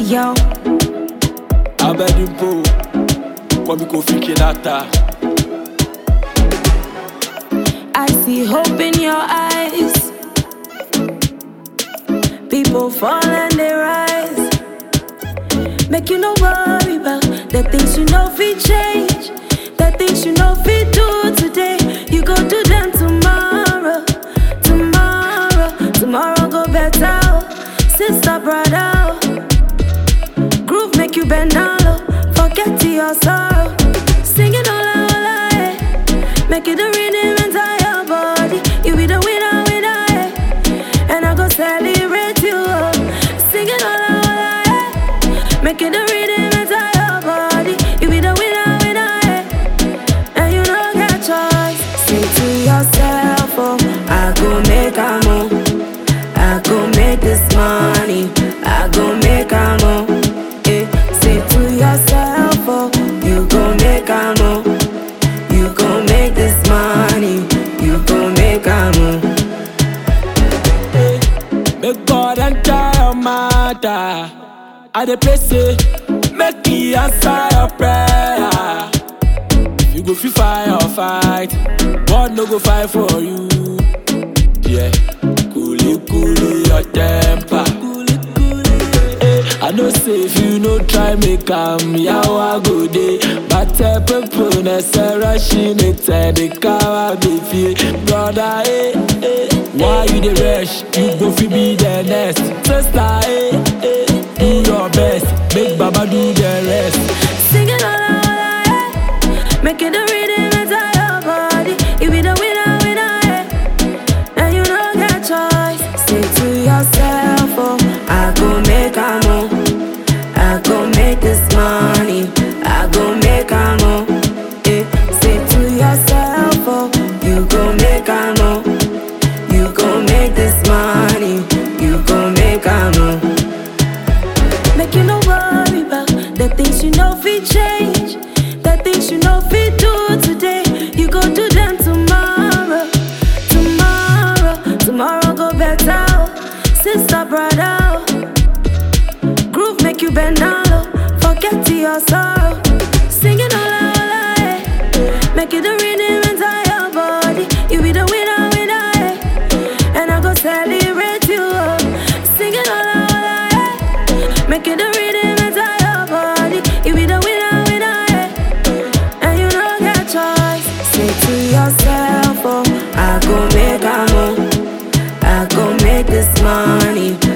Yo, Abedimpo, come go freaking ata. I see hope in your eyes. People fall and they rise. Make you no worry about the things you know fi change, the things you know fi do today. You go do them tomorrow, tomorrow go better. Sister, brother, groove make you bend down low. Forget to your sorrow. Singing all eh. Make it a rhythm inside your body. You be the winner, eh. And I go celebrate you. Singing all eh. Make it a rhythm inside your body. You be the winner, eh. And you don't get choice. Say to yourself, oh, I go make a move. I go make this money. I go make a move. Say to yourself, oh, you go make a move. You go make this money. You go make a move. Make God enter your matter. I dey pray say, make He answer your prayer. You go fi fight or fight, God no go fight for you. Yeah, cool your temper. I know say if you no try make yawa go dey. But people na say rushing it the car be feel. Brother, why you dey rush? You go fi be the next. Sister, do your best. Make Baba do the rest. Singing all make it a rhythm inside your body. You be the winner, eh. And you don't get choice. Say to yourself, oh, I go make a move. I go make this money. I go make a move. Say to yourself, oh, you go make a move. You go make this money. You go make a move. Make you no worry about the things you know fi change, the things you know fi do today. You go do them tomorrow, tomorrow go better. Sister, brother, groove make you bend down low. Forget to your sorrow. Singing all eh. Make it a rhythm inside your body. You be the winner, eh. And I go celebrate you. Singing all eh. Make it a rhythm inside your body. You be the winner, eh. And you don't get choice. Say to yourself, oh, I go make a move. I go make this money.